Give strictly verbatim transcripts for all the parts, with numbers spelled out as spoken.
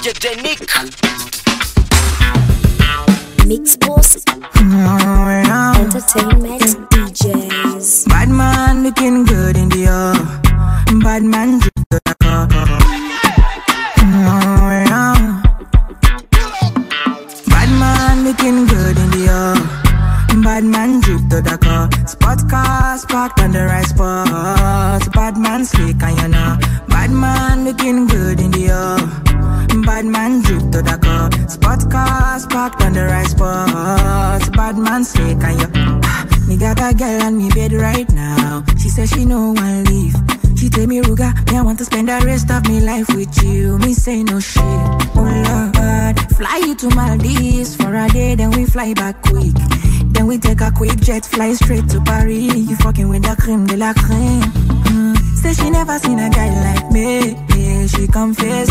J Denick Mix Boss Entertainment D Js. Bad man looking good in the air. Bad man drip to the car. Bad man looking good in the air. Bad man drip to the car. Spot cars parked on the right spot. Bad man slick and you know. Bad man looking good in the air. Bad man drip to the car. Spot cars parked on the right spot. Bad man slick and you. Me got a girl on me bed right now. She says she no one leave. She tell me, Ruga, me I want to spend the rest of me life with you. Me say no shit. Oh Lord, fly you to Maldives for a day, then we fly back quick. Then we take a quick jet, fly straight to Paris. You fucking with the creme de la creme. Mm. Say she never seen a guy like me. Yeah, she confess.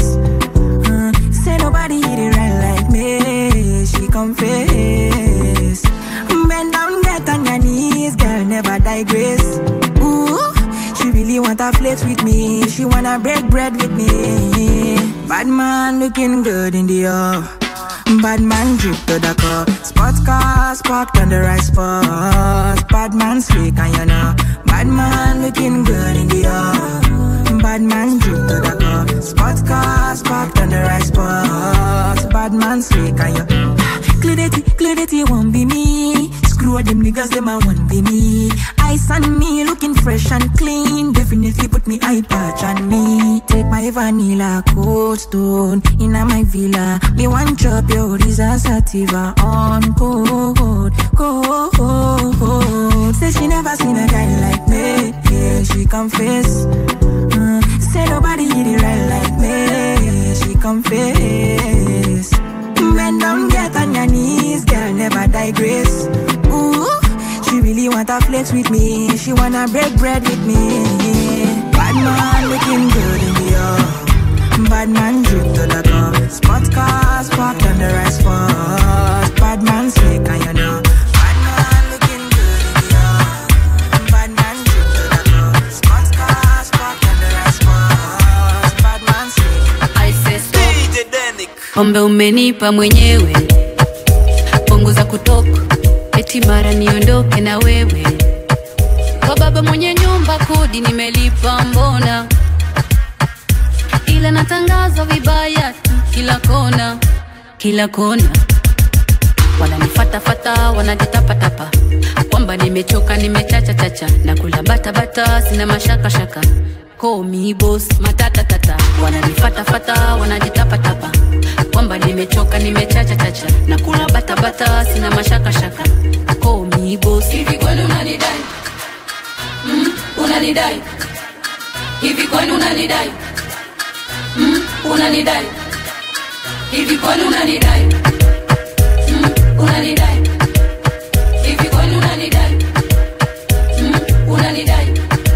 Mm. Say nobody hit it right like me. She confess. Bend down, get on your knees, girl, never digress. Ooh, she really wanna flex with me. She wanna break bread with me. Bad man looking good in the air. Bad man drip to the car. Spot cars parked on the right spot. Bad man slick and you know. Bad man looking good in the air. Bad man drip to the car. Spot cars parked on the right spot. Bad man slick and you. Clarity, clarity won't be me. Screw them niggas, them I won't be me. Ice on me, looking fresh and clean. Definitely put me eye patch on me. Take my vanilla cold stone in my villa. Me one drop your Risa Sativa on cold, cold, cold. Say she never seen a guy like me. Yeah, she confess. Mm, say nobody hit it right like me. She confess. Bend down, get on your knees, girl, never digress. Ooh, she really wanna flex with me. She wanna break bread with me. Bad man looking good in the air. Bad man drip to the car. Spot cars parked on the right spot. Bad man slick and you know. Bad man looking good in the air. Bad man drip to the car. Spot cars parked on the right spot. Bad man slick. I say stop. D J Denick Pombe umenipa mwenyewe, punguza kutoka, eti mara niondoke na wewe. Kwa baba mwenye nyumba kodi nimelipa mbona, ila natangaza vibaya tu kila kona, kila kona. Wananifata fata, wanajitapa tapa, kwamba nimechoka nimechacha chacha, na kula bata bata sina mashaka shaka. Call me boss, matata tata. Wananifata fata, wanajitapa tapa, kwamba nimechoka nimechacha chacha, na kula bata bata sina mashaka shaka. Call me boss. Hivi kwani unanidai? Mm, unanidai? Hivi kwani unanidai? Mm, unanidai? Hivi kwani unanidai? Mm, unanidai? Hivi kwani unanidai? Mm, unanidai?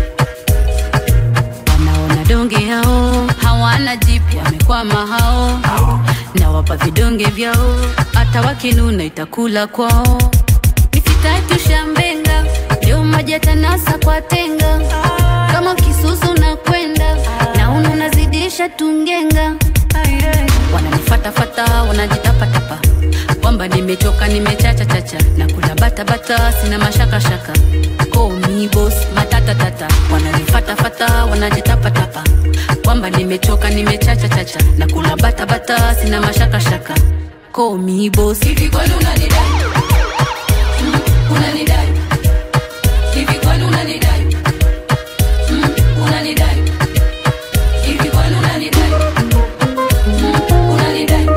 Wanaona donge hao, hawana jipya, wamekwama hao. Na wapa vidonge vyao, hata wakinuna itakula kwao. Nisitaki shambenga, leo maji tanasa kwa tenga. Kama kisusu na kwenda, na unazidisha tungenga. Wananifata fata, wanajitapa tapa, kwamba nimechoka nimechacha chacha, na kula bata bata sina mashaka shaka. Call me boss, matata tata. Wananifata fata, wanajitapa tapa, kwamba nimechoka nimechacha chacha, na kula bata bata sina mashaka shaka. Call me boss. Hivi kwani unanidai? Mm, unanidai? Hivi kwani unanidai? Mm, unanidai? Hivi kwani unanidai? Mm, unanidai?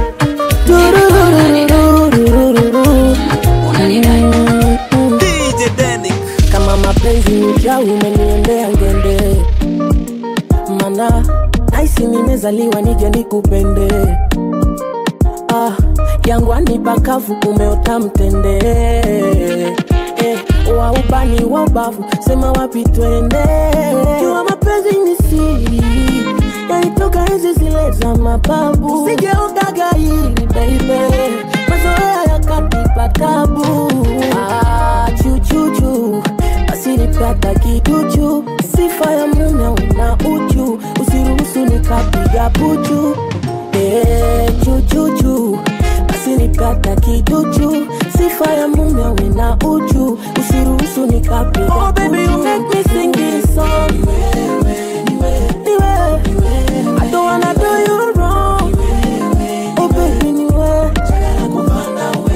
Unanidai? D J Denick Kama mapenzi ujau umeniendea ngende, mana naisi nimezaliwa nije nikupende. Ah, yangu anipakavu umeota mtende. Eh, wa ubani wa bavu sema wapi twende. Jua mapenzi ni siri, yanitoka hizi zile za mababu. Sigeoga gairi baby, mazoea yakanipa tabu. Ah, chuchuchu asili pata kiduchu. Sifa ya mume una uchu, usiruhusu nikapiga puchu. Eh, eh, chuchuchu basi nikata kiduchu, sifa ya mume awe na uchu, usiruhusu nikapiga. Oh baby you make me sing this song. Niwe, niwe, niwe, I don't wanna do you wrong. Oh baby niwe, chagala kufana we.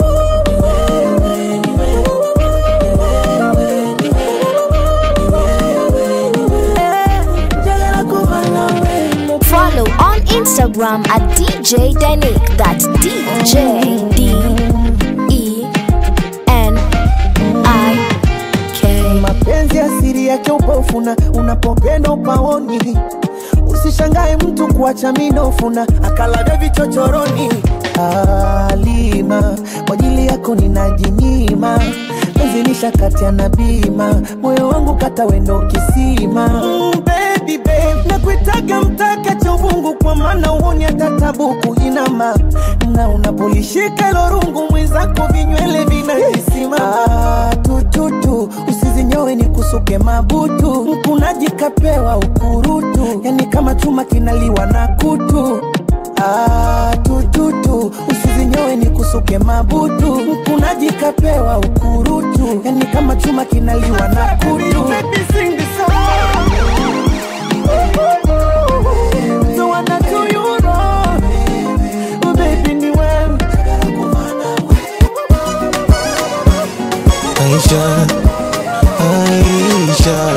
Follow on Instagram at D J Denik. That's D J D E N I K. Mapenzi asiri yake upofuna, unapopenda upaoni. Usishangae mtu kuacha minofuna, akala vichochoroni. Halima, kwa ajili yako ninajinyima. Penzi nishakatia na bima, moyo wangu kata wendo kisima. Mm, baby babe, nakuitaga mtaka chovungu, kwa maana uoni hata tabuku inama. Na unapolishika lorungu mwenzako vinywele vinakisima. Ah, tututu, usizinyowe ni kusuke mabutu. Mkunaji kapewa ukurutu, yani kama chuma kinaliwa na kutu. Ah, tututu, usizinyowe ni kusuke mabutu. Mkunaji kapewa ukurutu, yani kama chuma kinaliwa na kutu. Baby sing the song. So wanna do you wrong. Oh baby ni wewe. Aisha, Aisha,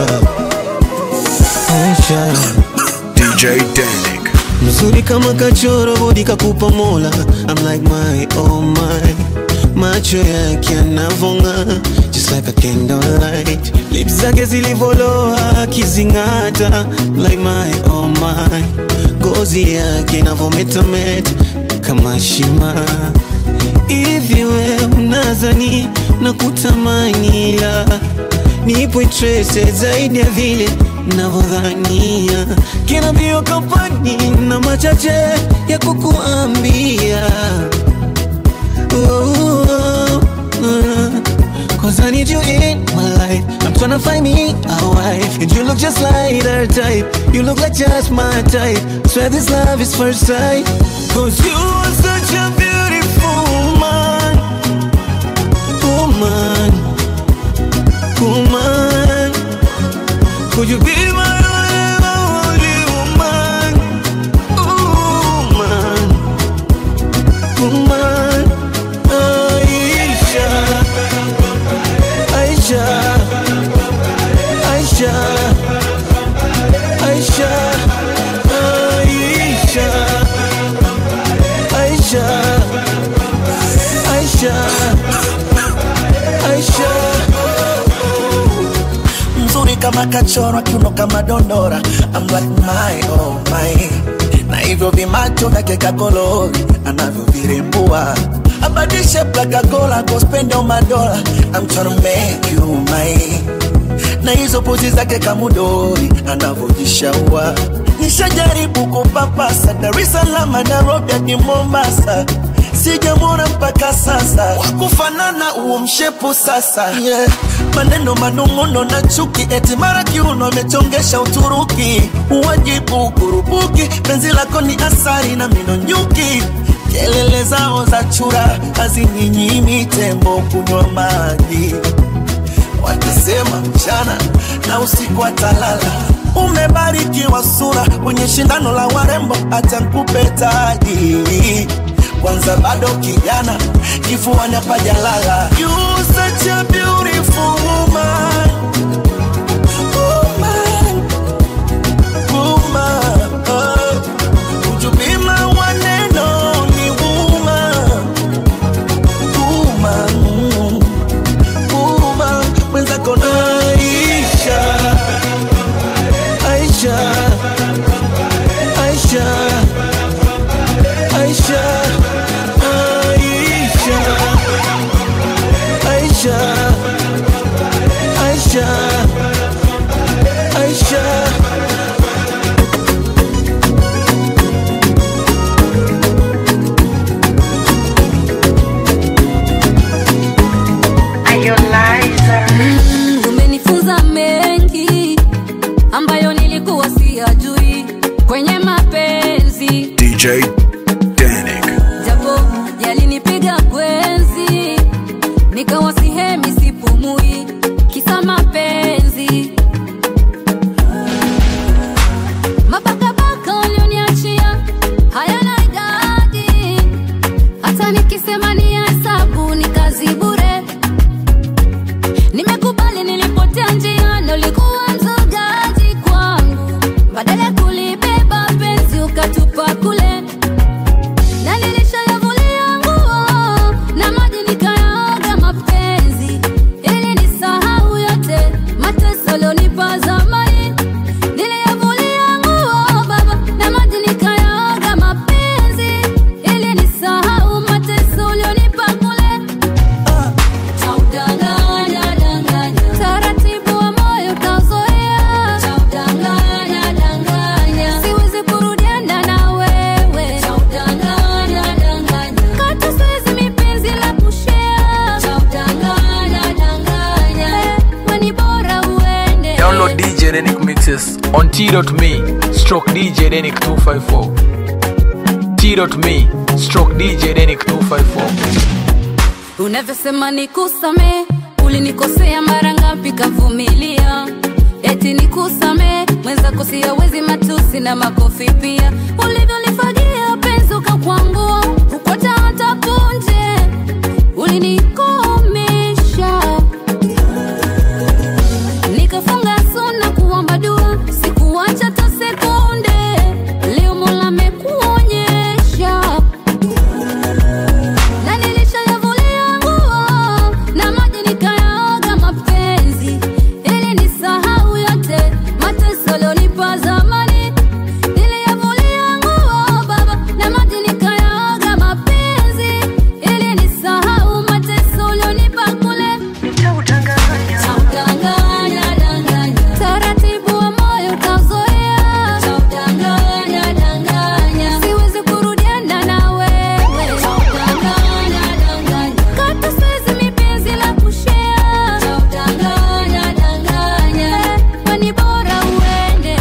Aisha, D J Denik. Mzuri kama kachoro bodi kakupa mola. I'm like my, oh my. Macho yake yanavonga just like a candlelight. Lips zake zilivoloa kizingata like my, oh my. Gozi yake inavometameta kama shima. Hivi we unazani na kutamani la nipo interested zaidi ya vile navodhania. Kina bio kapani na machache ya kukuambia. Oh, oh, oh. Cause I need you in my life. I'm tryna find me a wife, and you look just like her type. You look like just my type. Swear this love is first sight. Cause you are such a beautiful woman. Woman, woman. Could you be my only woman? Woman, woman. Aisha, Aisha, Aisha, Aisha, Aisha, Aisha, Aisha. Mzuri kama kachoro, kiuno kama dondora. I'm like my, oh my. Na hivyo vimacho vyake kakolori anavyo virembua. Abadishe plaka gola, go spend all my dollar. I'm tryna make you mine. Na hizo pozi zake kamudori anavojishaua. Nishajaribu kupapasa Dar es Salaam, Nairobi hadi Mombasa. Sijamwona mpaka sasa wakufanana uo mshepu sasa, yeah. Maneno manunguno na chuki, eti mara kiuno amechongesha Uturuki. Uwajibu kurubuki, penzi lako ni asari na mino nyuki. Kelele zao za chura hazininyimi tembo kunywa maji. Wakisema mchana na usiku atalala. Umebarikiwa sura kwenye shindano la warembo, acha nikupe taji. Kwanza bado kijana, kifuani hapajalala. You such a beautiful woman. Woman, woman, oh. Would you be my one and only woman? Woman, woman. Mwenza kona Aisha, Aisha, Aisha, Aisha, Aisha, Aisha, Aisha, Aisha. Mm, umenifunza mengi ambayo nilikuwa siyajui kwenye mapenzi. D J on t.me stroke DJ Denic two five four. T.me stroke DJ Denic two five four. Unavyosema nikusame, ulinikosea mara ngapi kavumilia. Eti nikusame, mwenzako siyawezi matusi na makofi pia. Ulivyonifagia penzi ukakwangua, ukwata hata punje, ulinikomesha. Nikafunga suna kuomba dua, sikuacha hata sekunde. Leo Mola amekuonyesha. Na nilishayavulia nguo, na maji nikayaoga mapenzi, ili nisahau yote mateso ulionipa zamani. Niliyavulia nguo baba, na maji nikayaoga mapenzi, ili nisahau mateso ulionipa kule. Nitaudanganya, danganya, taratibu wa moyo utazoea. Nitaudanganya, danganya, siwezi kurudiana na wewe. Nitaudanganya, danganya, kata siwezi mipenzi la kushare. Nitaudanganya, danganya, kwani bora uende.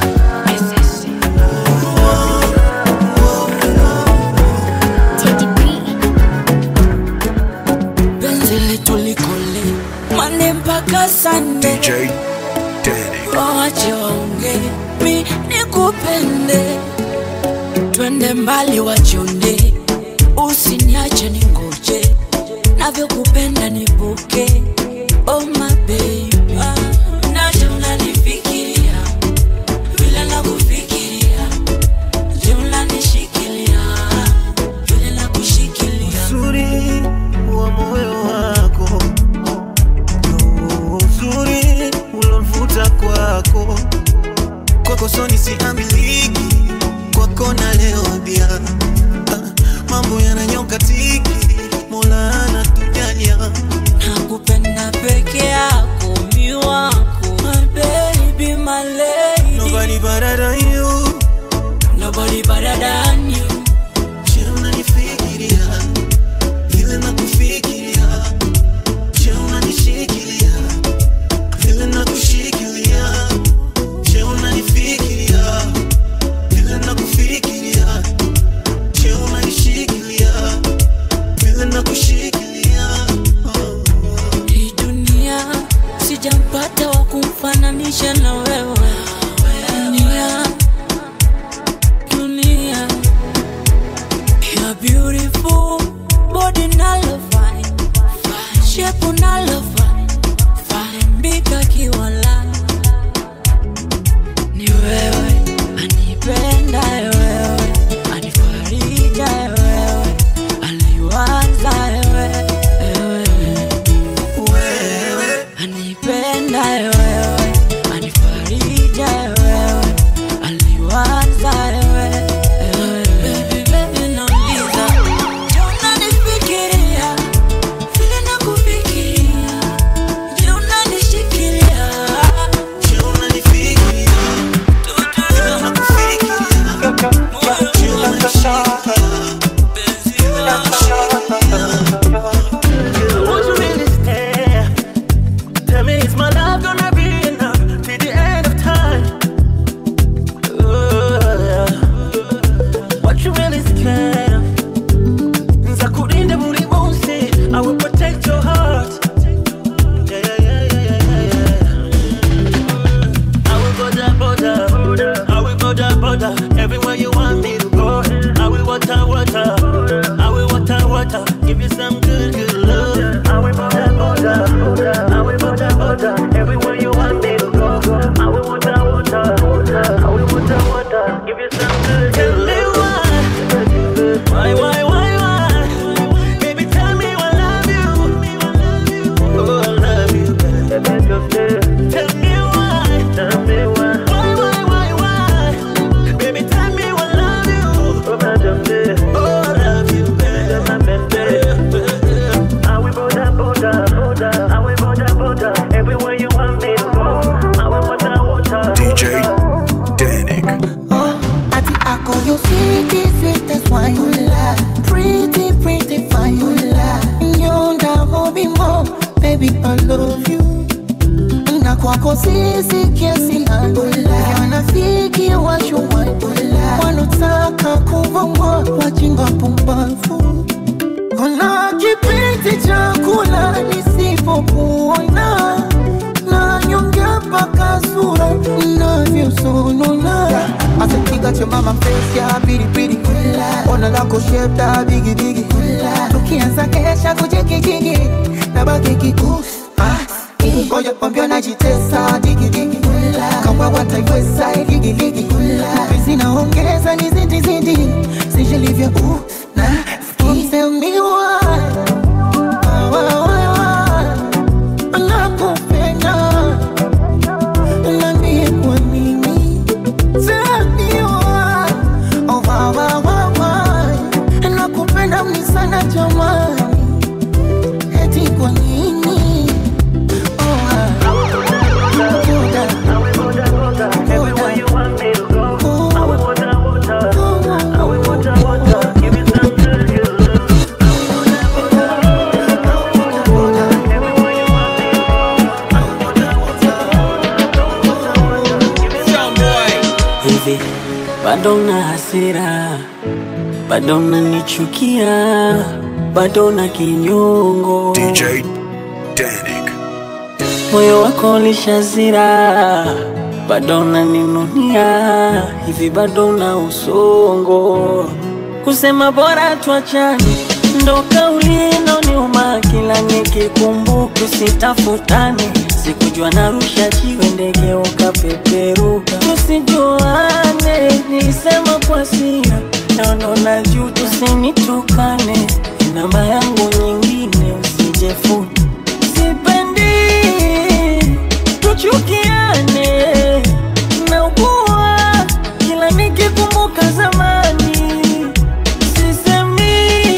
Teddy B. Penzi letu likole Monday mpaka Sunday. D J Denic. Wache waonge, mi nikupende, twende mbali wachonde, usiniache ningoje, navyokupenda nipuke. Oh my baby, naje unanifikiria, vile nakufikiria, je unanishikilia, vile nakushikilia. Uzuri wa moyo wako, uzuri ulomvuta kwako, kwako soni siamiliki, kwako na leo bia. Ah, mambo yananyoka tiki, Mola anatujalia. Nakupenda peke yako, mi wako, my baby, my lady. Nobody better than you. Nobody better than you. Je unanifikiria, vile nakufikiria. Je unanishikilia, vile nakushikilia. Je unanifikiria, vile nakufikiria. Je unanishikilia, vile nakushikilia. Oh. Hii dunia sijampata wa kumfananisha na wewe. Dunia, dunia, you're beautiful, body nalo fine, shape nalo fine, fine bika kiwala. Ni wewe, anipenda wewe, anifarija wewe, aliwaza wewe, wewe, anipenda wewe, anifarija wewe, aliwaza wewe, baby, baby, nauliza, je unanifikiria, vile nakufikiria, je unanishikilia, Je unanifikiria, vile nakufikiria. Je unanishikilia, vile nakushikilia. Won't you really stay? Tell me, is my love gonna be enough till the end of time? Uh, what you really scared of? Nzakulinda buri munsi, I will protect your heart. Yeah, yeah, yeah, yeah, yeah, yeah. I will border, border, I will border, border, everywhere you want me to go. I will water, water, I will water, water, give you some good, good love. I will border, border, I will border, border, everywhere you want me to go. I will water, water, I will water, water, give you some good, good love. Tell me why, why, why, why, why? Baby, tell me I love you. Oh, I love you, baby. Tell me why, tell me why, why, why, why, why? Baby, tell me I love you. Oh, I love you, baby. I will border, border, border. I will border, border, everywhere you want me to go. I will water, water. D J Denic. Oh, I think I call you sweetie, sweet, that's why you lie. Pretty, pretty, fine, you lie. You're the hobby mom, baby, I love you. kwako sisi kiasi langu wanafiki wachuma wanotaka kuvongwa wajinga pumbafu. Kuna kipindi chakula nisipokuona na nyongea paka sura navyosonona. Asikiga cha mama face ya piri piri ona lako shape da bigi bigi tukianza kesha kujiki jiki na baki kikusi ngoja kwambia najitesa digi digi kama wataiweza ligi ligi pezi naongeza ni zindi zindi sijilivya uh na tell me why why why why nakupenda nambie kwa nini tell me why oh why why why why nakupenda mni sana jamani eti kwa nini everywhere you want me to go. I will water, water. I will water, water. Give me some good, good love. Everywhere you want me to go. I will water, water. Give me some boy. Hivi bado na hasira, bado unanichukia, bado na kinyongo. D J Danik. Moyo wako ulishazira, bado unaninunia, hivi bado na usongo. Kusema bora tuachane, ndo kauli inoniuma kila nikikumbuka usitafutane. Sikujua narusha jiwe ndege ukapeperuka. Tusijuane, nilisema kwa sira, naona najua tusinitukane. Namba yangu nyingine usijefuni. Sipendi tuchukiane, naugua kila nikikumbuka zamani. Sisemi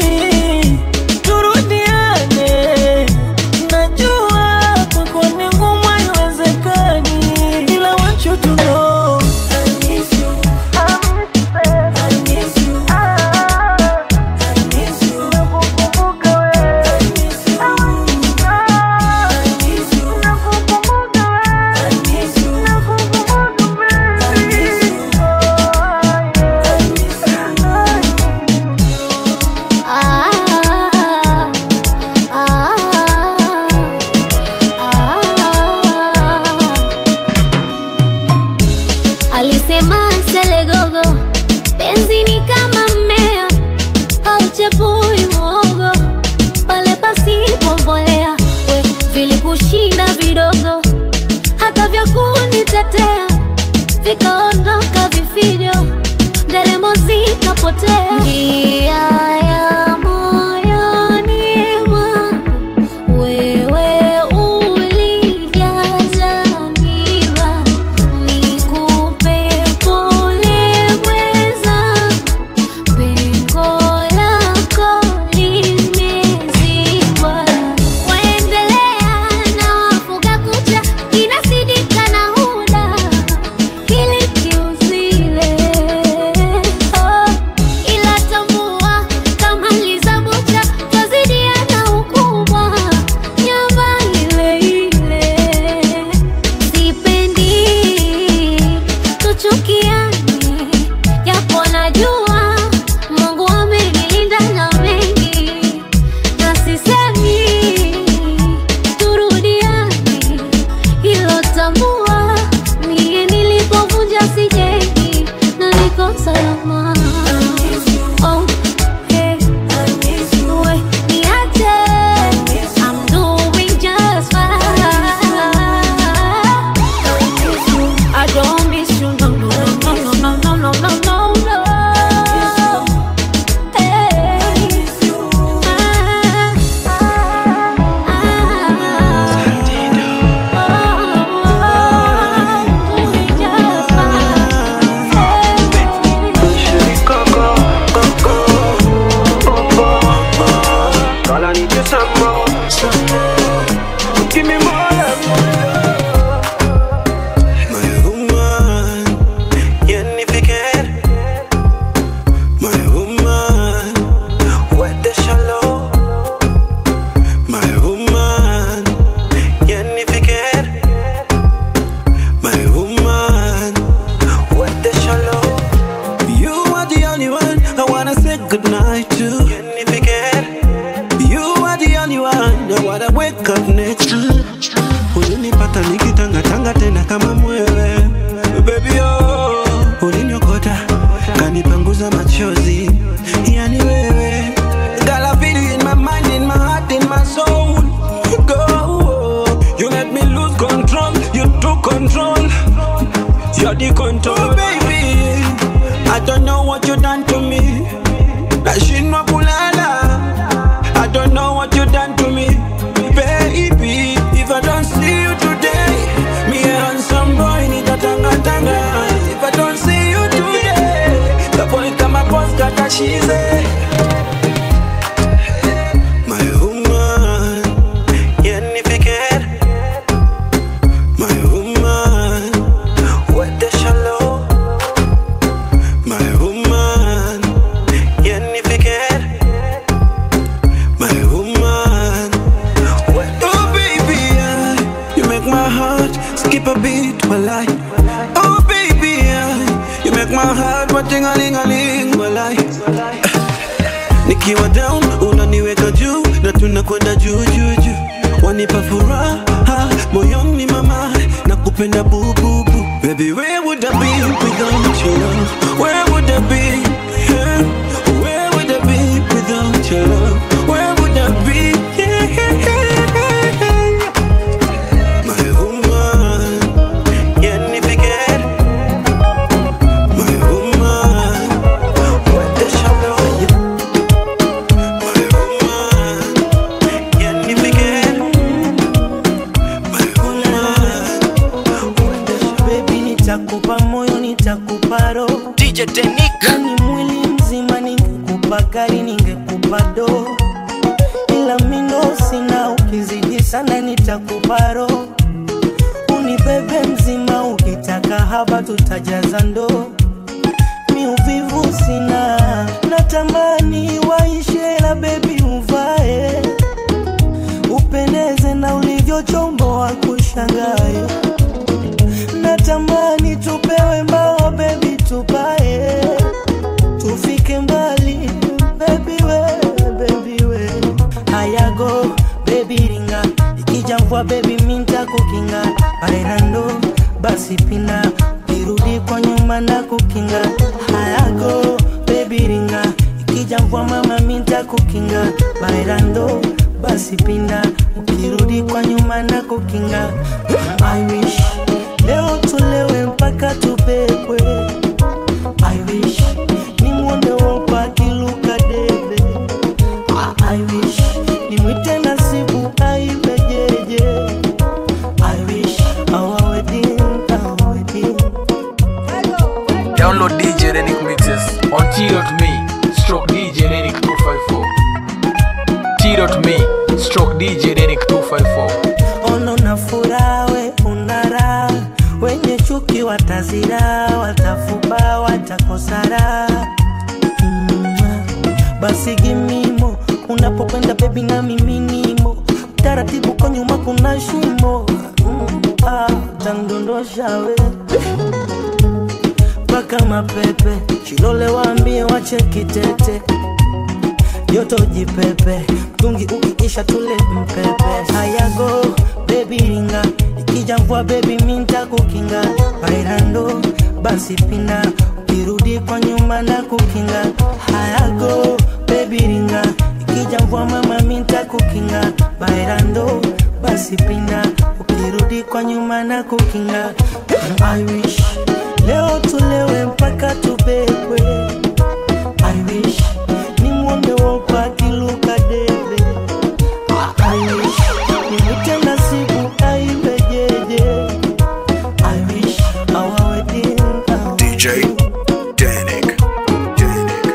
turudiane, najua kwako ni ngumu haiwezekani, ila want you to know I miss you, I miss you, I miss you, nakukumbuka wewe, I miss you, I miss you, nakukumbuka wewe, I miss you, nakukumbuka wewe, I miss you, I miss you. Ah, ah, ah. Alisema selegogo, penzi ni kama mmea hauchepui mwogo pale pasipo mbolea. We vilikushinda vidogo, hata vya kunitetea vikaondoka vifijo, nderemo zikapotea. Njia ya moyoni mwangu wewe ulijaza miba, nikupe pole mweza, pengo lako limezibwa. Waendelea na wafuga kucha, inasidika na huda kili kiuzile. Oh, ila tambua kama lizabucha twazidiana ukubwa, nyama ile ile. Sipendi tuchukiane, japo najua Mungu amenilinda na mengi, na sisemi turudiane, hilo tambua mie nilipovunja sijengi na niko salama. Oh, hey, we niache, I'm doing just fine. I don't miss you, no, no, no, no, no, no, no, no, no. Hey, ah, ah, ah, I'm doing just fine. say goodnight to. You are the only one that wanna wake up next to. Ulinipata nikitanga tanga tena kama mwewe. Baby oh, uliniokota kanipanguza machozi. Yani wewe, got a feeling in my mind, in my heart, in my soul. Go, you let me lose control. You took control. You're the control, baby. I don't know what you done to me. Nashindwa kulala. I don't know what you done to me, baby. If I don't see you today, me and some boy need a tanga tanga. If I don't see you today, the boy come up post got a she's a my woman, yeah, if you care, my woman, what the shallow, my woman, yeah, if you care, my woman, what? Oh baby, yeah, you make my heart skip a beat while I, oh baby, yeah, you make my heart what ting a ling a ling while I. Nikiwa down, unaniweka juu na tunakwenda juu juu juu. Wanipa furaha moyoni mama, nakupenda boo boo boo. Baby, where would I be without your love? Where would I be? Yeah. Where would I be without your love? Where would I be? Yeah, yeah, yeah, yeah. My woman, yeah, if you get my woman, what the shallow. Nitakupa moyo, nitakupa roho D J Denick. Yani mwili mzima ningekupa gari, ningekupa do. Ila mindo sina, ukizidi sana nitakupa roho. Unibebe mzima, ukitaka haba tutajaza ndo. Mi uvivu sina, natamani waishe la baby uvae. Upendeze na ulivyo chombo wa kushangae. Natamani tupewe mbao baby tupae. Tufike mbali baby we, baby we. Hayago baby ringa, ikija mvua baby minta kukinga. Bailando basi pina, kirudi kwa nyuma na kukinga. Hayago baby ringa, ikija mvua mama minta kukinga. Bailando basi pina, ukirudi kwa nyuma na kukinga. I wish leo tulewe mpaka tupekwe. I wish ni mwone wopa kiluka debe. I wish ni mwite nasibu aibejeje. I wish our wedding, our wedding. Download D J Denick mixes on T dot me stroke D J Denick two five four. T dot me stroke D J Denick two five four. Ono na furawe unara, wenye chuki watazira, watafuba, watakosara. Mm, basi gimimo, unapokwenda baby na mimi nimo. Taratibu kwa nyuma kuna shimo. Mm, ah, tangdondosha we paka mapepe, shilole waambie wache kitete. Yoto jipepe, tungi ukiisha tule mpepe. Hayago baby ringa, ikija mvua baby minta kukinga. Bailando basi pina, ukirudi kwa nyuma na kukinga. Hayago baby ringa, ikija mvua mama minta kukinga. Bailando basi pina, ukirudi kwa nyuma na kukinga. I wish leo tulewe mpaka tupekwe. I wish ni mwone wopa kiluka debe. I wish ni mwite nasibu aibejeje. I wish our wedding, our D J Denick. Denick.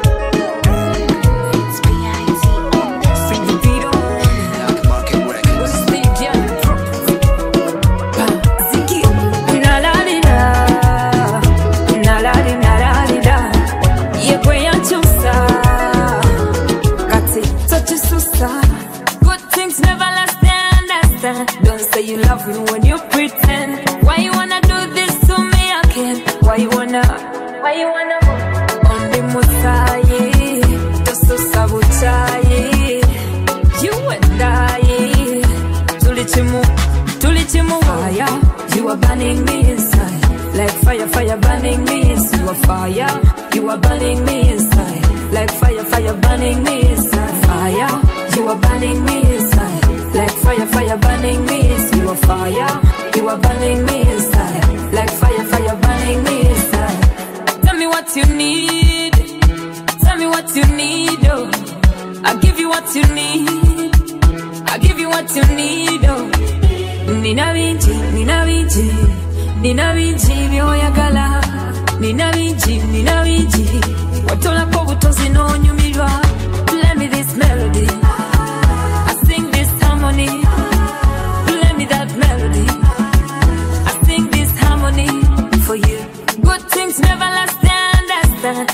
what you need, oh. I give you what you need. I give you what you need, oh. Nina vinci, nina vinci, nina vinci, vyoyagala. Nina vinci, nina vinci. Watola kwa butozi no nyumirwa. Play me this melody. I sing this harmony. Play me that melody. I sing this harmony for you. Good things never last, understand.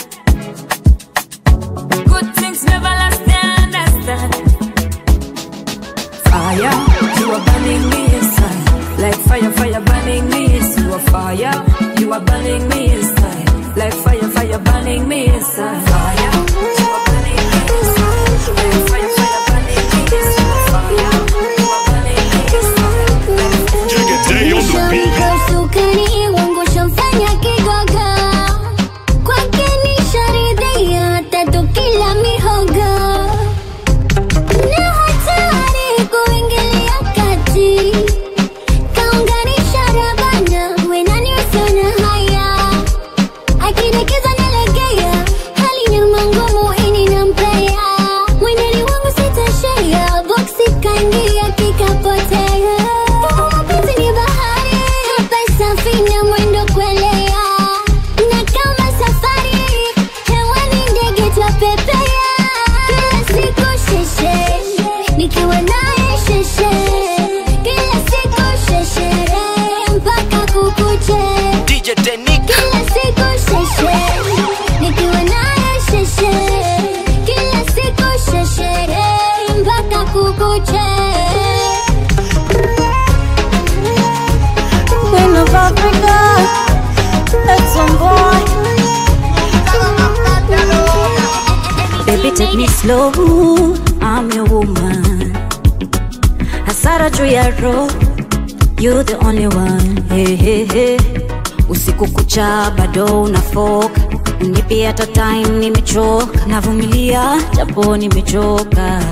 Good things never last, understand. Fire, you are burning me inside. Like fire, fire burning me inside. You are fire, you are burning me inside. Like fire, fire burning me inside. Fire, you are burning me inside. Like fire, fire burning me inside. Fire, you are burning me inside. Take a day on the beat. Take me slow, I'm your woman. Hasara juu ya roho, you're the only one. Hey, hey, hey. Usiku kucha bado unafoka. Nipi hata time nimechoka. Navumilia japo nimechoka.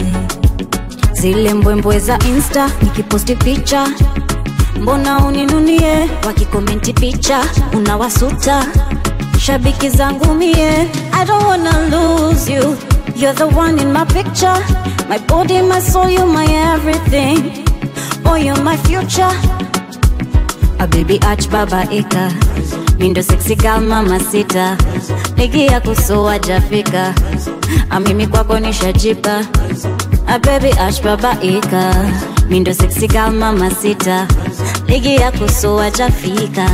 Zile mbwembwe za Insta nikiposti picha, mbona uninunie? Wakikomenti picha unawasuta. Shabiki zangu mie, I don't wanna lose you. You're the one in my picture. My body, my soul, you're my everything. Oh, you're my future. A baby arch baba eka. Mindo sexy girl mama sita. Nigi ya kusoa jafika. Amimi kwako nishajipa. A baby arch baba eka. Mindo sexy girl mama sita. Nigi ya kusoa jafika.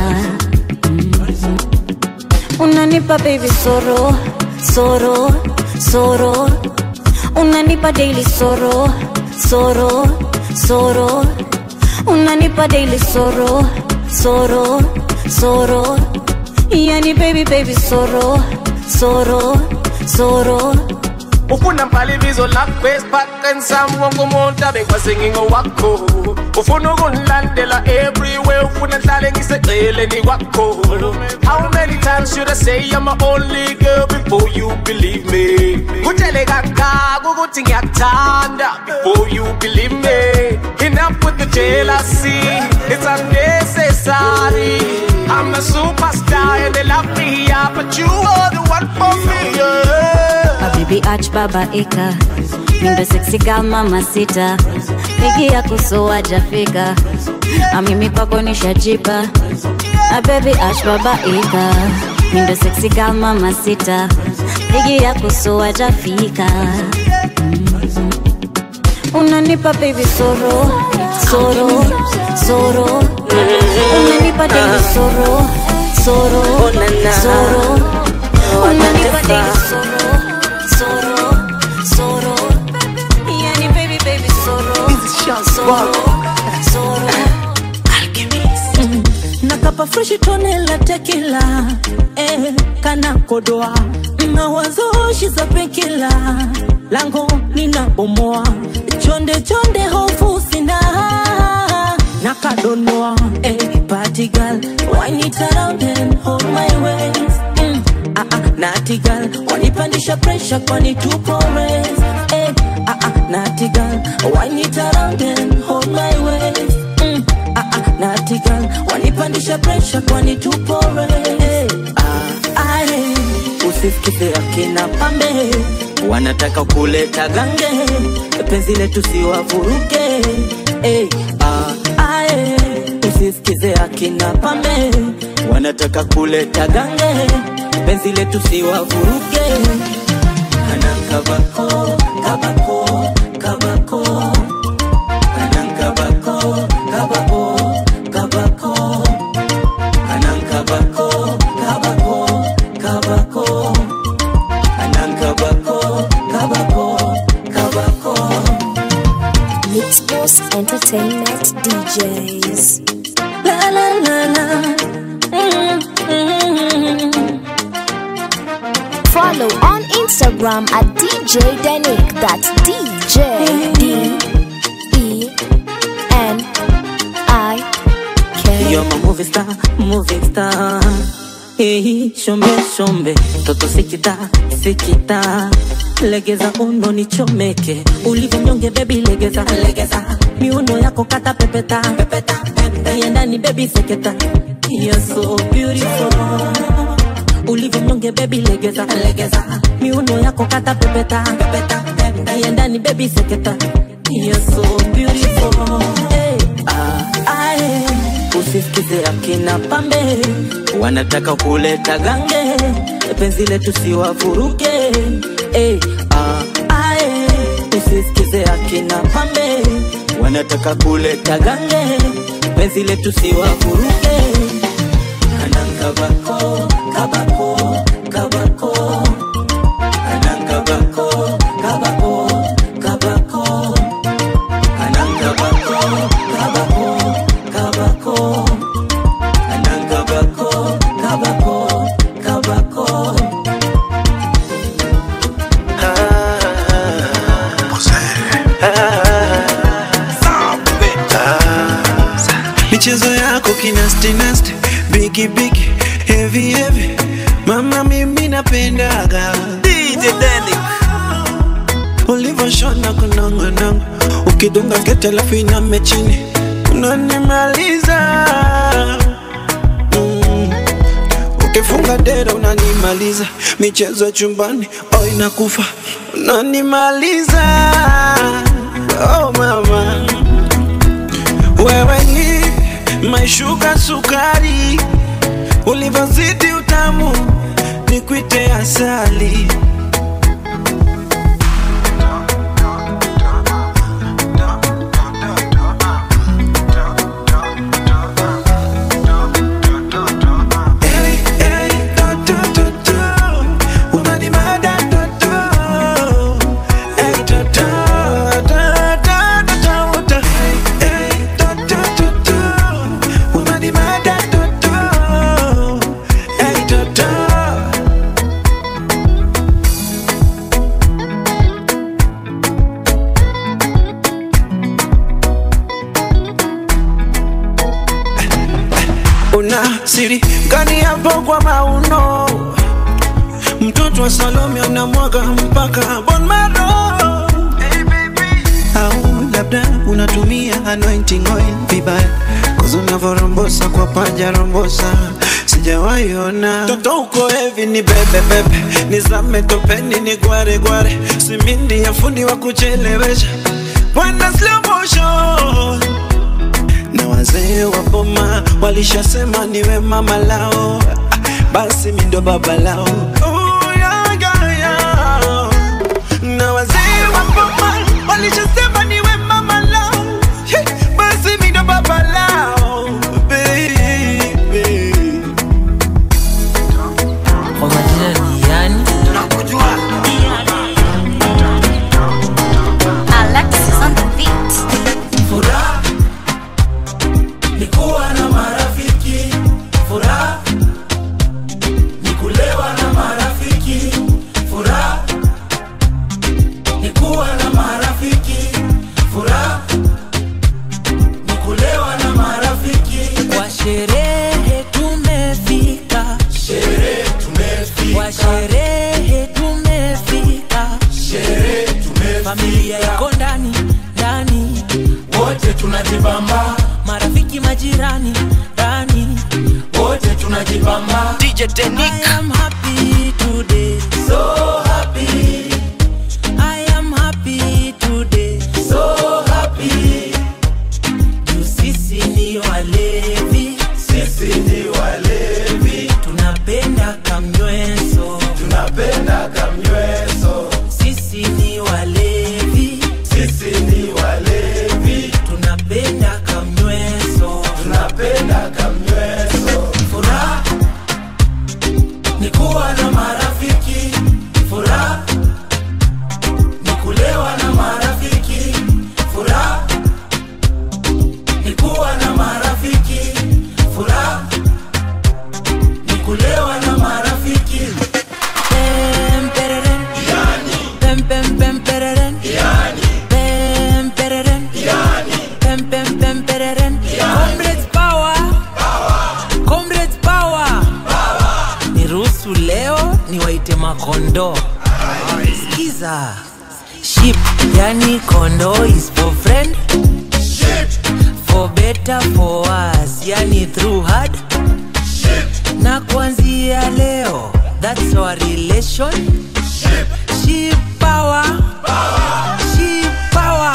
Unanipa baby soro, soro, soro. Unanipa daily soro, soro, soro. Unanipa daily soro, soro, soro. Yani baby baby soro, soro, soro. Ufuna mpalivizo lakwe spaten samwongo monta bekwa singing o wako. Ufuna gunlandela everywhere. Ufuna tlale ngiseqele ni wako. How many times should I say I'm my only girl before you believe me? Kutele kaka kukuthi ngiyakuthanda before you believe me. Enough with the jealousy, it's unnecessary. I'm a superstar and they love me, yeah, but you are the one for me, yeah. A baby arch baba eka. Mindo sexy girl mama sita. Nigi ya kusoa jafika. Amimi kwako nishajipa. A baby arch baba eka. Mindo sexy girl mama sita. Nigi ya kusoa jafika. Mm-hmm. Unanipa baby soro, soro, soro. Unanipa daily soro, soro, soro. Unanipa daily soro, soro, soro. Yani baby baby soro, soro, soro. Alchemist. Nakapa fresh tonela tequila, eh, kana kodoa. Mawazo shiza pekila, lango nina bomoa. Chonde chonde hofu sina, nakadonoa. Eh, party girl, wind it around and hold my waist. Mm. Ah ah, naughty girl, wanipandisha pressure kwani tupo race. Eh, ah ah, naughty girl, wind it around and hold my waist. Mm. Ah ah, naughty girl, wanipandisha pressure kwani tupo race. Eh, ah, ah, usisikize akina pambe wanataka kuleta gange penzi letu siwavuruge. Hey, ah, ah, eh. Usisikize akina pambe wanataka kuleta gange penzi letu siwavuruge. Kanankabako, kabako, kabako. Kanankabako, kabako, kabako. Kanankabako, kabako, kabako. Kanankabako, kabako, kabako. Mixboss Entertainment D Js. La la la la. Mm, mm. Follow on Instagram at D J Denik. That's D J D E N I K. You're my movie star, movie star. Hey, shombe shombe, toto sikita, sikita. Legeza uno nichomeke, ulivyo mnyonge baby legeza, legeza. Miuno yako kata pepeta, pepeta, pepeta. Yendani baby seketa, you're so beautiful. Ulivyo mnyonge baby legeza, legeza. Miuno yako kata pepeta, pepeta, pepeta. Yendani baby seketa, you're so beautiful. Hey, ah, ah, eh. Usisikize akina pambe wanataka kuleta gange penzi letu siwavuruge. Hey, ah, ah, eh. Usisikize akina pambe wanataka kuleta gange penzi letu siwavuruge. Kanankabako, kabako, kabako. Kanankabako, kabako, kabako. Kanankabako, kabako, kabako. Kanankabako, kabako, kabako. Michezo yako kinasti nasti, bigi bigi, heavy heavy. Mama mimi napendaga D J Denik. Ulivoshona kunongo nongo, ukidunga skete alafu iname chini, unanimaliza. mm. Ukifunga dera unanimaliza, michezo chumbani oh inakufa, unanimaliza. Oh mama, wewe ni maishuka sukari, ulivozidi utamu nikuite asali. Una siri gani hapo kwa mauno? Mtoto wa Salome anamwaga mpaka bon maro. Hey baby, au labda unatumia anointing oil vibaya, cause unavorombosa kwa paja rombosa sijawahi ona. Toto uko heavy ni bebe bebe, nizame topeni ni gware gware, simindi ya fundi wa kuchelewesha, bwana slow motion. Na wazee wa boma walishasema niwe mama lao, basi mimi ndo baba lao. Oh, yeah, yeah, yeah. Na wazee wa boma walishasema niwe mama lao, basi mimi ndo baba lao, baby. Kwa majina ni yani tunakujua Alexis on the beat. furaha nikuwa na marafiki, furaha nikulewa na marafiki, furaha nikuwa na marafiki, furaha nikulewa na marafiki. Kwa sherehe tumefika, sherehe tumefika, kwa sherehe tumefika, sherehe tumefika. Familia yako ndani ndani, wote tunajibamba, marafiki majirani ndani, wote tunajibamba. D J Denik, I am happy today, kondo. Skiza. Ship, yani kondo is for friend. Ship. For better, for us, yani through hard. Ship. Na kuanzia leo, that's our relation. Ship. Ship power. Power. Ship power.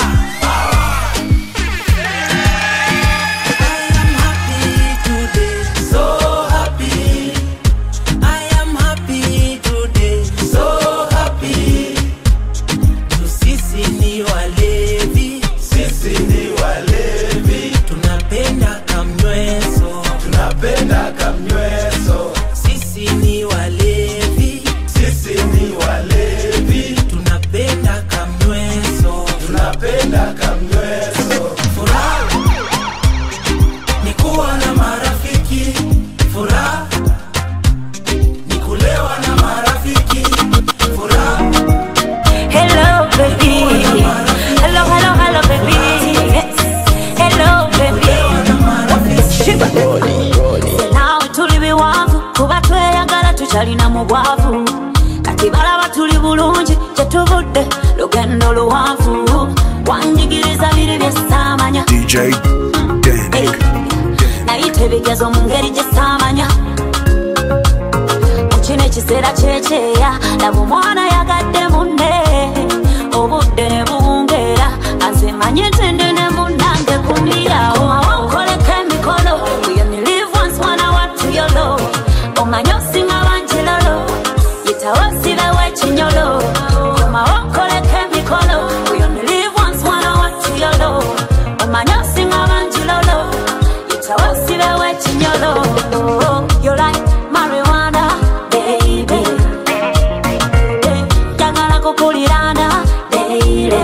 Talina mugwavu kati balaba tuli bulungi kyetuvudde lugendo luwanvu wanjigiriza biri byesamanya D J Danik nayite bigezo mu ngeri gyesamanya mukino ekiseera kyekyeya laba omwana yagadde munne obudde ne buwungeera azimanye ntende ne munnange kumirawo mawokoleko emikolo we only live once when I want to your love omanye osinga Yitawasibe wechinyolo Yoma wakoleke mikolo We only live once when I want to yolo Omanya singa banjilolo Yitawasibe wechinyolo You're like marijuana, baby Yagala kukulirana, baby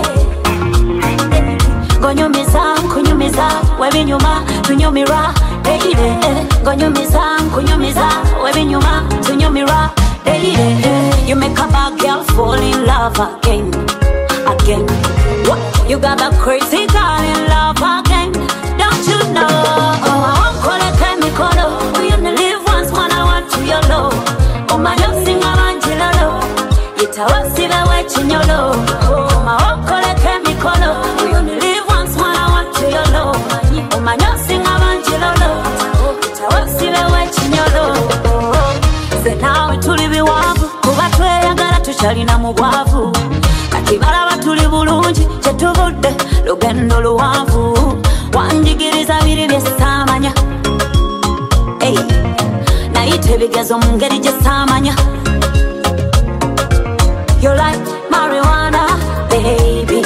Gonyumiza, kunyumiza Webinyuma, tunyumira, baby Gonyumiza, kunyumiza Webinyuma, tunyumira Baby, you make a bad girl fall in love again, again. What? You got that crazy girl in love again, don't you know? Oh, I won't call it chemical. We only live once when I want to your love. Oh, my love sing around your love. Yitawasibe wechinyolo. Oh, my won't call it chemical. We only live once when I want to your love. Oh, my love sing around your love. Yitawasibe wechinyolo. Nawe tuli biwavu kuba tweyagala tukyalina mugwavu kati balaba tuli bulungi kyetuvudde lugendo luwanvu wanjigiriza biri byesamanya hey. Nayite bigezo mu ngeri gyesamanya You're like marijuana, baby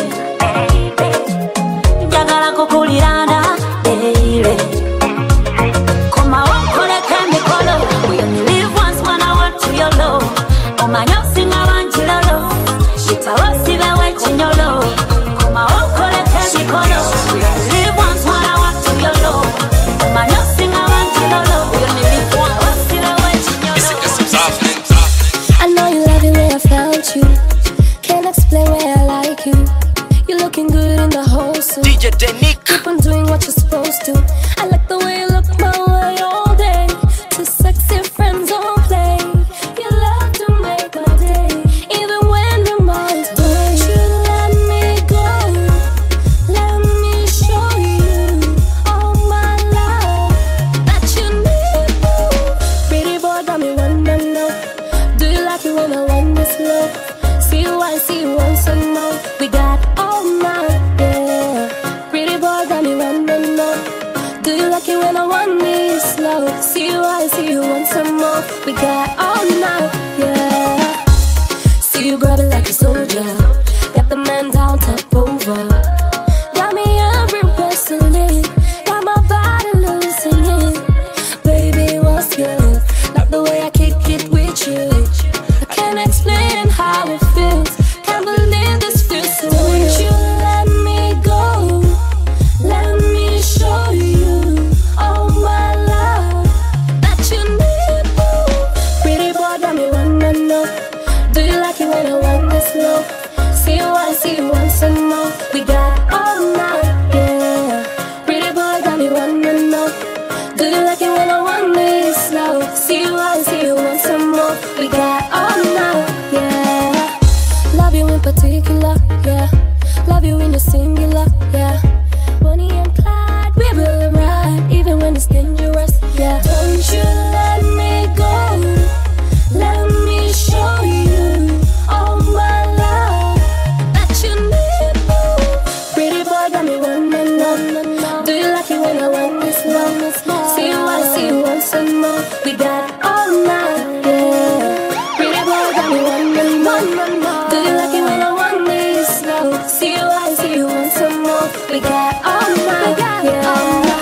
njagala kukulirana, baby Koma wakoleko emikolo We only live once when I want to your love Omanya osinga banjilolo Yitawasibe wechinyolo Koma wakoleko emikolo We only live once when I want to your love Omanya osinga banjilolo We only live once Wasibe wechinyolo I know you love it when I felt you Can't explain why I like you You're looking good in the whole suit D J Danik Keep on doing what you're supposed to I like the way you look my way all day Two sexy friends all play You love to make my day Even when the mind's Don't you let me go Let me show you all my love That you need Pretty boy got me wondering now Do you like it when I want this love? See you, I see you want some more We got all night, yeah Pretty boy got me wondering now Do you like it when I want this slow? See you, I see you want some more We got all night, yeah See you grab it like a soldier Got the man down, top over Got me everywhere, salute Got my body losing it Baby, what's good? Like the way I kick it with you I can't explain how it feels Can't believe this feels so real Don't you let me go Let me show you all my love That you need Pretty boy got me wondering now Do you like it when I want this love? See you, I see you want some more We got all night, yeah Pretty boy got me wondering now Do you like it when I want this love? See you, I see you want some more We got all night, yeah particular, yeah. Love you in the singular, yeah. Bonnie and Clyde, we will ride, even when it's dangerous, yeah. Don't you let me go, let me show you all my love that you need. Pretty boy got me running on. Do you like it when I want this long? See you, I see you once and more. We got all night, yeah. Pretty boy got me running on. Do you like it when I want this long? See you, I see you once and more. We got all night, yeah. All night.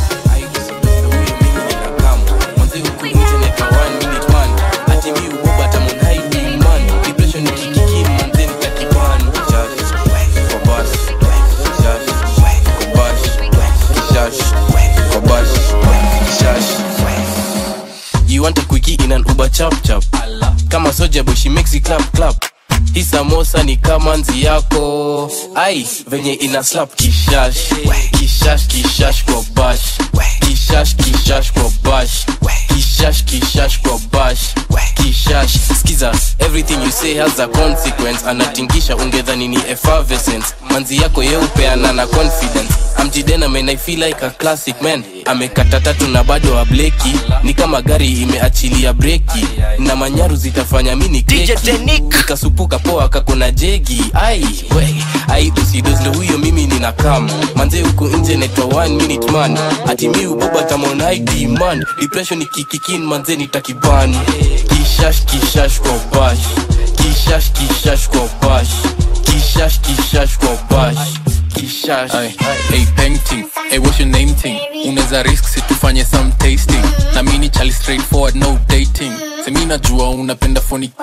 You want a quickie in an Uber chap chap. Kama soja boy she makes it clap clap. Hii samosa ni kama nzi yako. Ai, venye ina slap kishash. Kishash kishash kwa bash. Kishash kishash kwa bash. Kishash kishash kwa bash. Kishash. Skiza, everything you say has a consequence. Anatingisha ungedhani ni effervescence. Manzi yako yeupeana na confidence. Amjidena man, I feel like a classic man. Amekata tatu na bado wa bleki. Ni kama gari imeachilia breki. Na manyaru zitafanya mini keki. D J Denik nikasupuka poa kakona jegi. Ai, we, ai usidozle huyo mimi nina kam. Manze uko nje netwa one minute man. Ati mi uboba tamon I demand. Depression ni kikikin manze nitakiban. Kishash kishash kwa bash. Kishash kishash kwa bash. Kishash kishash kwa bash. Kishash. Ay, hey painting, hey what's your name thing? Unaweza risk si tufanye some tasting. Na mini chali straightforward no dating. Semina jua unapenda phony.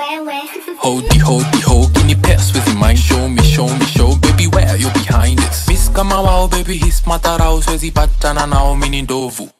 Hodi hodi ho, kini pass with your mind. Show me show me show baby where you behind it. Miss kama wao baby his matarao swezi patana nao mini ndovu.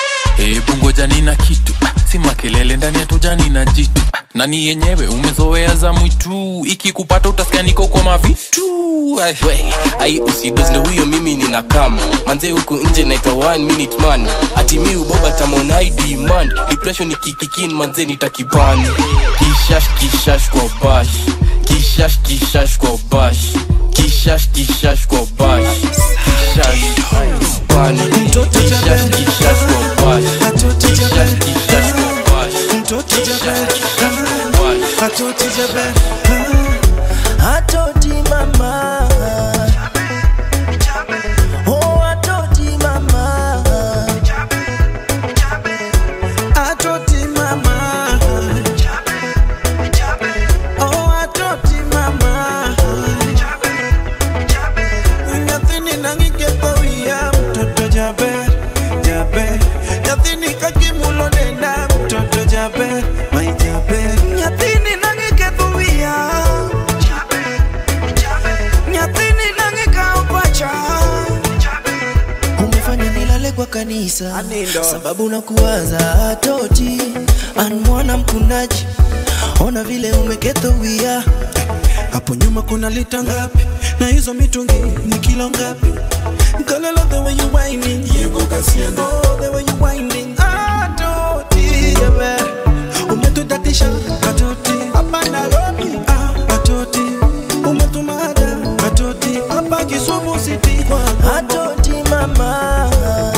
Hey bungoja nina kitu, si makelele ndani ya tujani na jitu. Nani yenyewe umezoea za mwitu, ikikupata utasikia niko kwa mavitu. Ay, ai usidozle huyo mimi nina kama. Manze huku nje naitwa one minute man. Ati mi uboba tamon I demand. Depression ni kikikin manze nitakiban. Kishash kishash kwa bash. Kishash kishash kwa bash. Kishash kishash kwa bash. Kishash bani. Kishash kishash kwa bash. Kishash kishash kwa bash. Atoti jabe, atoti mama. Oh atoti mama. Atoti mama. Oh atoti mama. Nothing in angike poia mtoto jabe, jabe. Nothing ikakimulo nenda mtoto jabe, my jabe. Nothing nangike poia. Nyatini nangika upacha. Umefanya nilale kwa kanisa Anindo. Sababu na kuwaza atoti anmwana mkunaji. Ona vile umeketa wia. Hapo nyuma kuna lita ngapi? Na hizo mitungi ni kilo ngapi? Girl, I love the way you whining. Oh, the way you whining. Atoti jabe, umetudatisha atoti. Apana lomi ah, atoti. Umetumada atoti. Hapa Kisumu City kwa atoti mama.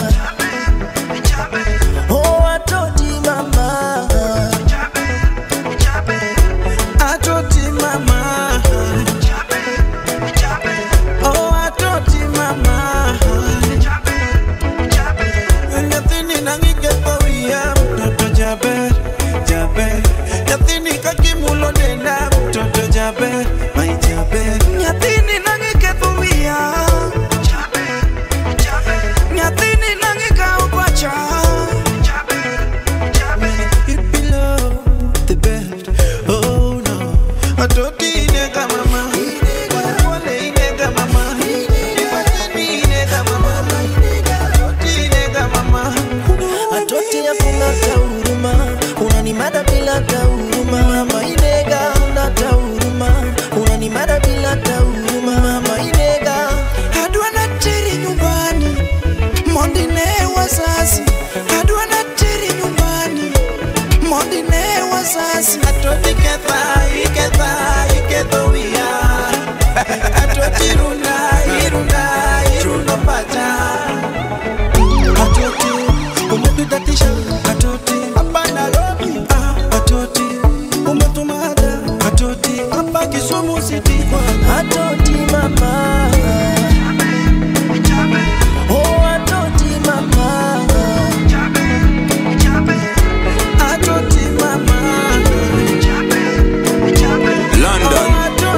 Oh atoti mama. Atoti mama. Oh atoti mama. Nothing nangike poia mtoto jabe, jabe. Nothing kakimulo nenda mtoto jabe, my jabe. Nyatini nangike poia. Nyatini nangika upacha. It below the bed. Oh no. Atoti nega mama. Wale nega mama. Atoti nega mama. Atoti nega mama. Atoti ya kuna tauruma. Unanimada bila tauruma. Mama inega una tauruma. Unanimada bila tauruma. Mama inega. Adwa na tiri nyumbani. Mondine wazazi. Adwa na tiri nyumbani. Mondine wazazi. Atoti ketha, iketha, iketo wia. city atoti mama oh atoti mama atoti mama London.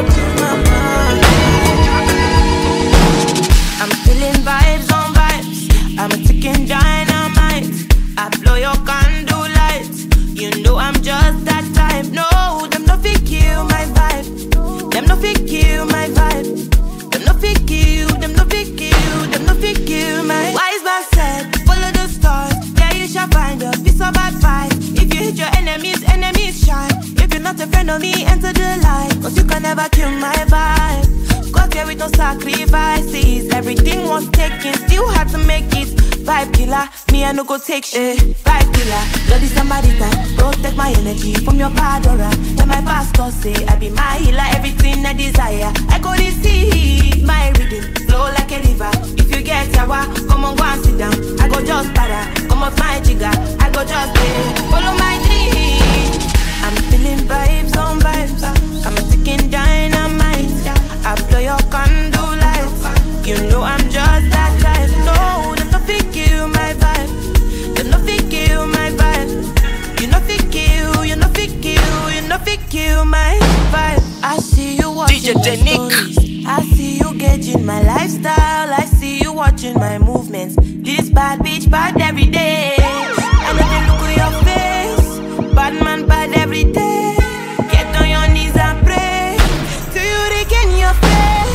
I'm feeling vibes on vibes. I'm a ticking dynamite. I blow your candle lights. You know I'm just that type. No, them no fit kill my vibe. Them no fit kill my vibe. Them no fit kill. Them no fit kill. Them no fit kill my. Wise man said, follow the stars. There you shall find a piece of advice. If you hit your enemies, enemies shine. If you're not a friend of me, enter the light. Cause you can never kill my vibe. Got here with no sacrifices. Everything was taken, still had to make it. Vibe killer, me I no go take shit. Vibe killer, bloody somebody time. Protect my energy from your bad aura. Then my pastor say I be my healer, everything I desire. I go to see my rhythm, flow like a river. If you get sour, come on go and sit down. I go just para, come off my jigger. I go just play, follow my dream. I'm feeling vibes on vibes. I'm a ticking dynamite. I blow your candle lights. You know I'm just that type. No, them no fit kill my vibe. Them no fit kill my vibe. You no fit kill, you no fit kill, you no fit kill my vibe. I see you watching my stories. I see you gauging my lifestyle. I see you watching my movements. This bad bitch bad every day. And then they look at your face. Bad man bad every day. Get on your knees and pray till you regain your faith.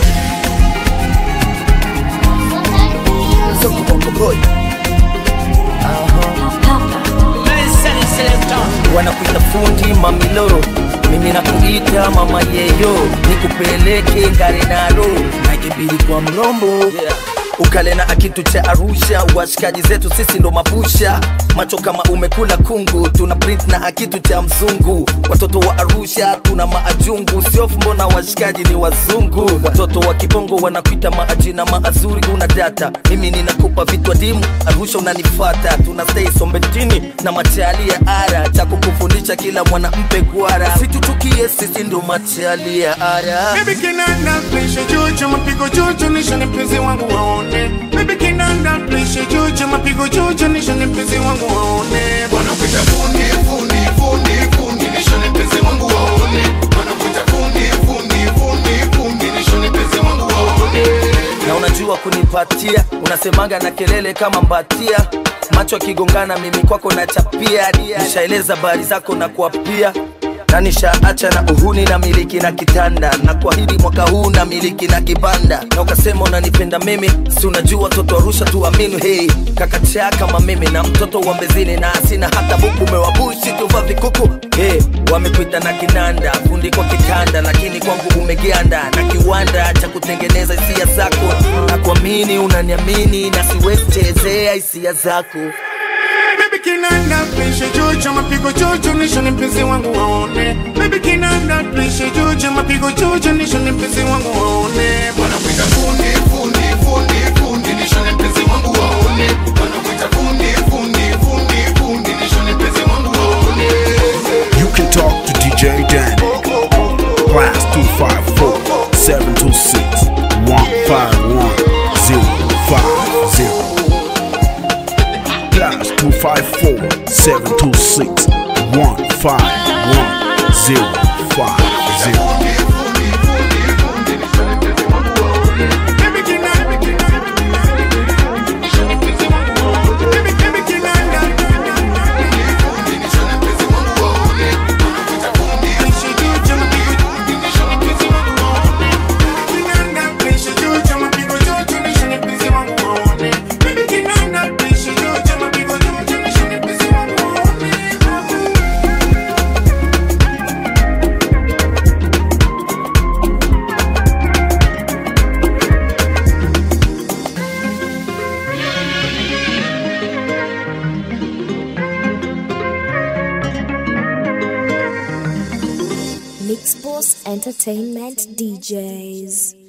So boy wanakuita fundi mamiloro, mimi nakuita mama yeyo, nikupeleke ngare nalo nakibili kwa mlombo yeah. Ukale na akitu cha Arusha, washikaji zetu sisi ndo mapusha. Macho kama umekula kungu, tuna print na akitu cha mzungu. Watoto wa Arusha tuna maajungu, sio mbona washikaji ni wazungu. Watoto wa Kibongo wanakuita maajina maazuri, una data mimi ninakupa vitu adimu. Arusha unanifuata, tuna stay Sombetini na machali ya ara, cha kukufundisha kila mwana mpe gwara. Situtukie sisi ndo machali ya ara. Baby kinanda please juju mapigo juju nishane mpenzi wangu waone. Baby kinanda please juju mapigo juju nishane mpenzi wangu waone. Wanakuita fundi fundi fundi fundi nishane mpenzi wangu waone. Wanakuita fundi fundi fundi fundi nishane mpenzi wangu waone. Na unajua kunipatia, unasemaga na kelele kama mbatia. Macho akigongana mimi kwako na chapia. Nishaeleza bari zako na kuapia. Na nishaacha na uhuni na miliki na kitanda. Na kuahidi mwaka huu na miliki na kibanda. Na ukasema unanipenda mimi, si unajua toto Arusha tuaminu. Hey, kakachea kama mimi na mtoto wa Mbezini. Na sina hata buku mewabushi tuva vikuku. Hey, wamekuita na kinanda, fundi kwa kitanda. Lakini kwangu umegianda na kiwanda cha kutengeneza hisia zako. Na kuamini unaniamini na siwezi chezea hisia zako. Baby kinanda please juju mapigo juju nishane mpenzi wangu waone. Baby kinanda please juju mapigo juju nishane mpenzi wangu waone. Wanakuita fundi fundi fundi fundi nishane mpenzi wangu waone. Wanakuita fundi fundi fundi fundi nishane mpenzi wangu waone. You can talk to D J Danik. Class two five four, seven two six, one five one, zero five zero. Class two five four, seven two six, one five one, zero five zero. Mixboss Entertainment D Js.